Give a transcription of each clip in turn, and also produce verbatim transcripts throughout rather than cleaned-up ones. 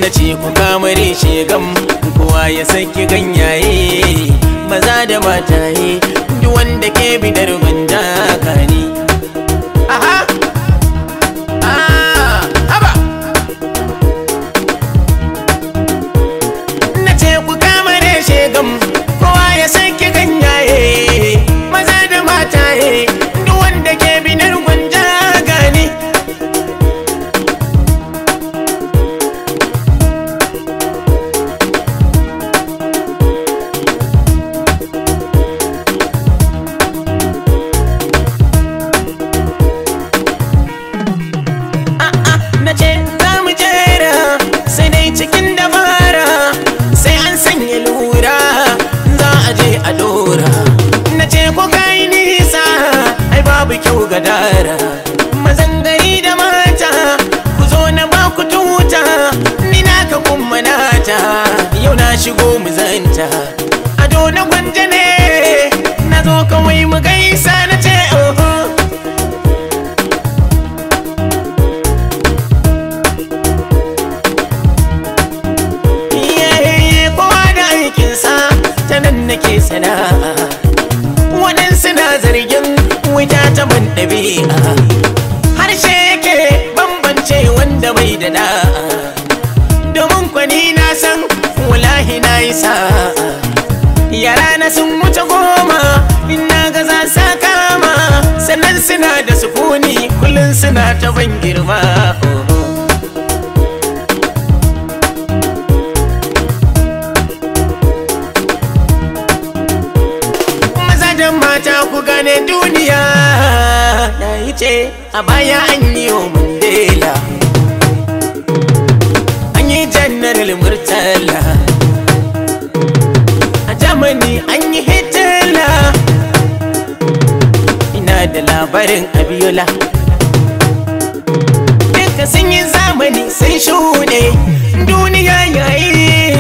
na ce ku kamare shegam kowa ya saki ganyaye maza da mataye duk wanda ke bidar gwanja kani. Aha ah haba na ce ku kamare shegam kowa ya saki ganyaye maza da mataye duk wanda ke bidar gwanja gani. Cikin dabara sai an sanya lura za a je a dora. Na ce ko kai nisa ai babu kyau ga dara. Mazan gari da mata ku zo na ba ku tuta ni naka kuma nata yau na shigo mu zanta. Ado na gwanja ne na zo kawai mu gaisa na ce oho. Nake sana'a waɗansu na zargin wuta ta ban ɗabi'a harshe yake bambance wanda bai da da'a domin kwani na san wallahi na yi sa'a yara na sun wuce goma ina ga za sa kama sannan suna da sukuni kullum suna ta ban girma. Mata ku gane duniya na yi ce a baya an yi wa Mandela an yi General Murtala a Germany an yi Hitler ina da labarin Abiola duka sun yi zamani sun shuɗe duniya yayi.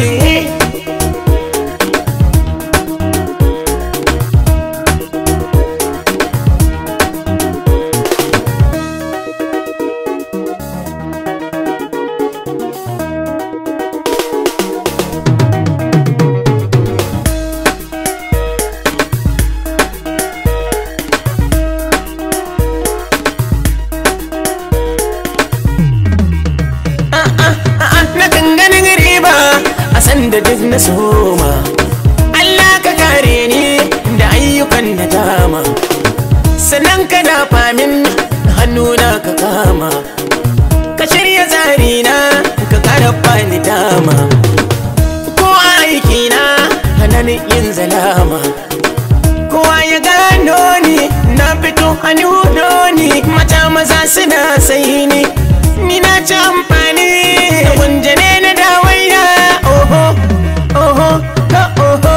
Da duk na soma Allah ka kare ni da ayyukan da dama sannan ka dafa min hannuna ka kama ka shirya zarina ka karaba ni dama ko aikina hana ni yin zalama kowa ya gano ni na fito hannu ni mata maza suna sai ni ni na ci amfani da gunjane na dawaiya. Oho, oho, ka oho.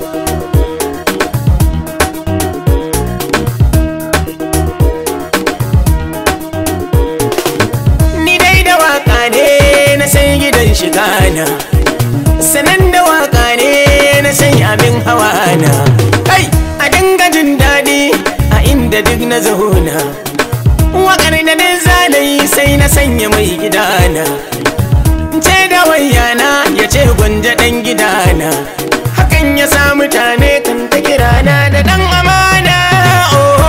Ni dai da waka ne na san gidan shiga na sanan da waka ne na san abin hawa na kai a dinga jin daɗi a inda duk na zauna wakar da na zanayi sai na sanya mai gidana ce da wayana ya ce gwanja ɗan gidana hakan ya sa mutane kan ta kirana da ɗan amana. Oho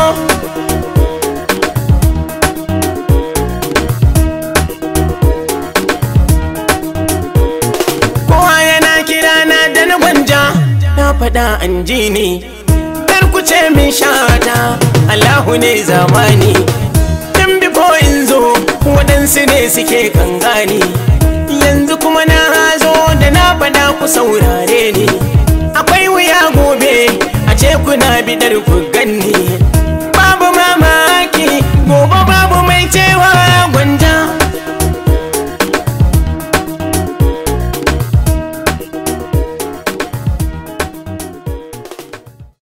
kowa yana kirana da na gwanja na faɗa an ji ni kar ku ce min shata Allahu ne zamani tun bifo in zo waɗansu ne suke kan gani yanzu kuma na zo da na faɗa ku saurare ni akwai wuya gobe a ce kuna bidar ku ganni babu mamaki gobe babu mai cewa gwanja